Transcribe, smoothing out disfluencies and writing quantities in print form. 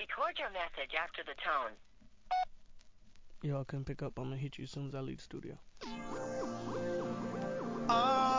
Record your message after the tone. Y'all can pick up. I'm gonna hit you as soon as I leave the studio.